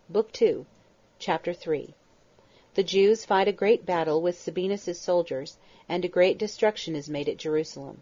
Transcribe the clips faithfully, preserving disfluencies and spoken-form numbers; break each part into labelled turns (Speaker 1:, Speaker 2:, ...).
Speaker 1: Book two, Chapter three. The Jews fight a great battle with Sabinus's soldiers, and a great destruction is made at Jerusalem.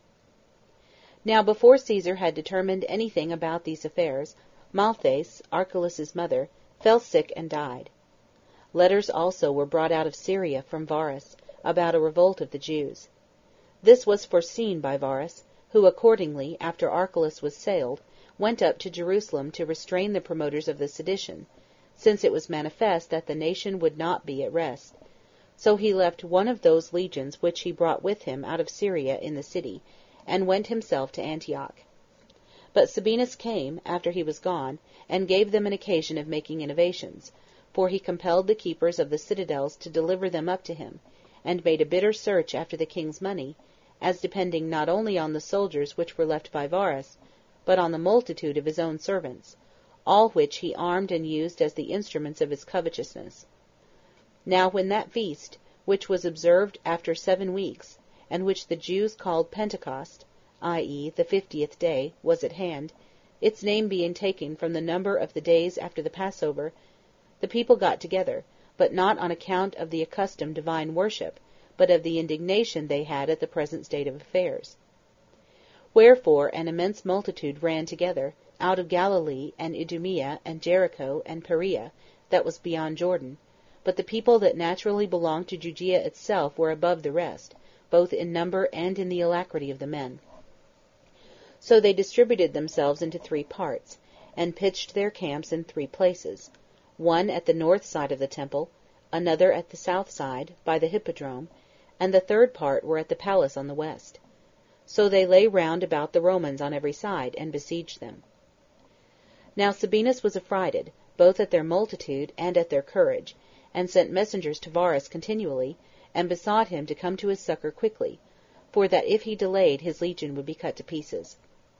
Speaker 1: Now before Caesar had determined anything about these affairs, Malthace, Archelaus's mother, fell sick and died. Letters also were brought out of Syria from Varus, about a revolt of the Jews. This was foreseen by Varus, who accordingly, after Archelaus was sailed, went up to Jerusalem to restrain the promoters of the sedition, since it was manifest that the nation would not be at rest. So he left one of those legions which he brought with him out of Syria in the city, and went himself to Antioch. But Sabinus came, after he was gone, and gave them an occasion of making innovations, for he compelled the keepers of the citadels to deliver them up to him, and made a bitter search after the king's money, as depending not only on the soldiers which were left by Varus, but on the multitude of his own servants, all which he armed and used as the instruments of his covetousness. Now when that feast, which was observed after seven weeks, and which the Jews called Pentecost, that is, the fiftieth day, was at hand, its name being taken from the number of the days after the Passover, the people got together, but not on account of the accustomed divine worship, but of the indignation they had at the present state of affairs. Wherefore an immense multitude ran together, out of Galilee, and Idumea, and Jericho, and Perea, that was beyond Jordan, but the people that naturally belonged to Judea itself were above the rest, both in number and in the alacrity of the men. So they distributed themselves into three parts, and pitched their camps in three places, one at the north side of the temple, another at the south side, by the hippodrome, and the third part were at the palace on the west. So they lay round about the Romans on every side, and besieged them. Now Sabinus was affrighted, both at their multitude and at their courage, and sent messengers to Varus continually, and besought him to come to his succor quickly, for that if he delayed his legion would be cut to pieces.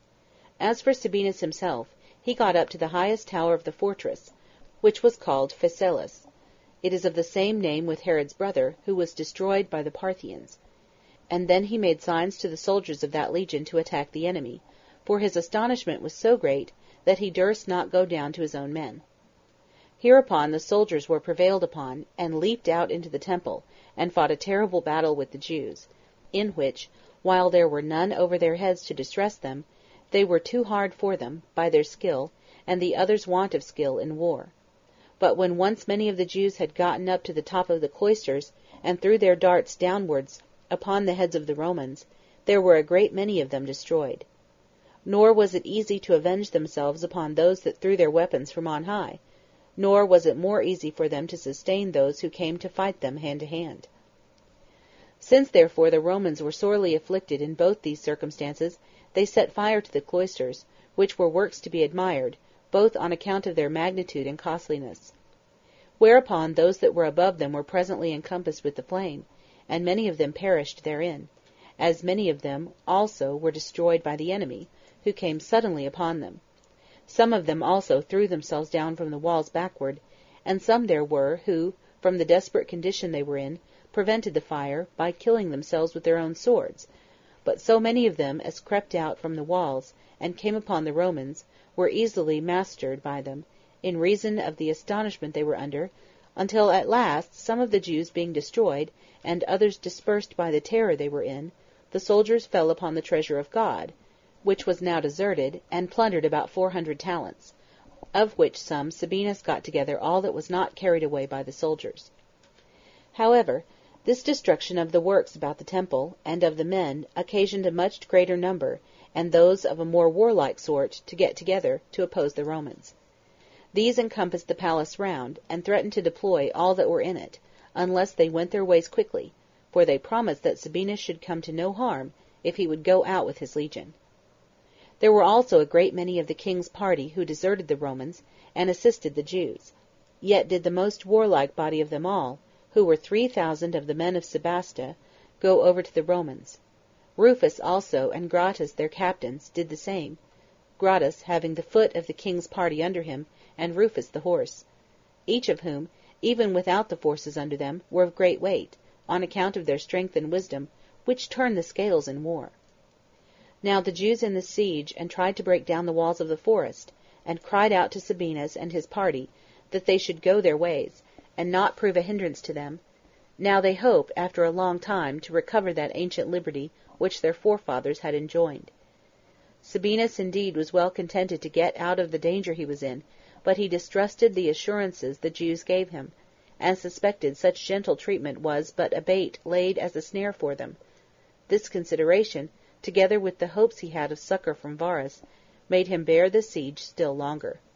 Speaker 1: As for Sabinus himself, he got up to the highest tower of the fortress, which was called Phasaelus. It is of the same name with Herod's brother, who was destroyed by the Parthians. And then he made signs to the soldiers of that legion to attack the enemy, for his astonishment was so great that he durst not go down to his own men. Hereupon the soldiers were prevailed upon, and leaped out into the temple, and fought a terrible battle with the Jews, in which, while there were none over their heads to distress them, they were too hard for them, by their skill, and the others' want of skill, in war. But when once many of the Jews had gotten up to the top of the cloisters, and threw their darts downwards upon the heads of the Romans, there were a great many of them destroyed. Nor was it easy to avenge themselves upon those that threw their weapons from on high, nor was it more easy for them to sustain those who came to fight them hand to hand. Since therefore the Romans were sorely afflicted in both these circumstances, they set fire to the cloisters, which were works to be admired, both on account of their magnitude and costliness. Whereupon those that were above them were presently encompassed with the flame, and many of them perished therein, as many of them also were destroyed by the enemy, who came suddenly upon them. Some of them also threw themselves down from the walls backward, and some there were who, from the desperate condition they were in, prevented the fire, by killing themselves with their own swords. But so many of them as crept out from the walls, and came upon the Romans, were easily mastered by them, in reason of the astonishment they were under, until at last, some of the Jews being destroyed, and others dispersed by the terror they were in, the soldiers fell upon the treasure of God, which was now deserted, and plundered about four hundred talents, of which sum Sabinus got together all that was not carried away by the soldiers. However, this destruction of the works about the temple, and of the men, occasioned a much greater number, and those of a more warlike sort, to get together, to oppose the Romans. These encompassed the palace round, and threatened to deploy all that were in it, unless they went their ways quickly, for they promised that Sabinus should come to no harm, if he would go out with his legion. There were also a great many of the king's party who deserted the Romans, and assisted the Jews. Yet did the most warlike body of them all, who were three thousand of the men of Sebaste, go over to the Romans. Rufus also, and Gratus their captains, did the same, Gratus having the foot of the king's party under him, and Rufus the horse, each of whom, even without the forces under them, were of great weight, on account of their strength and wisdom, which turn the scales in war. Now the Jews in the siege, and tried to break down the walls of the forest, and cried out to Sabinus and his party, that they should go their ways, and not prove a hindrance to them; now they hope, after a long time, to recover that ancient liberty which their forefathers had enjoyed. Sabinus indeed was well contented to get out of the danger he was in, but he distrusted the assurances the Jews gave him, and suspected such gentle treatment was but a bait laid as a snare for them. This consideration, together with the hopes he had of succor from Varus, made him bear the siege still longer.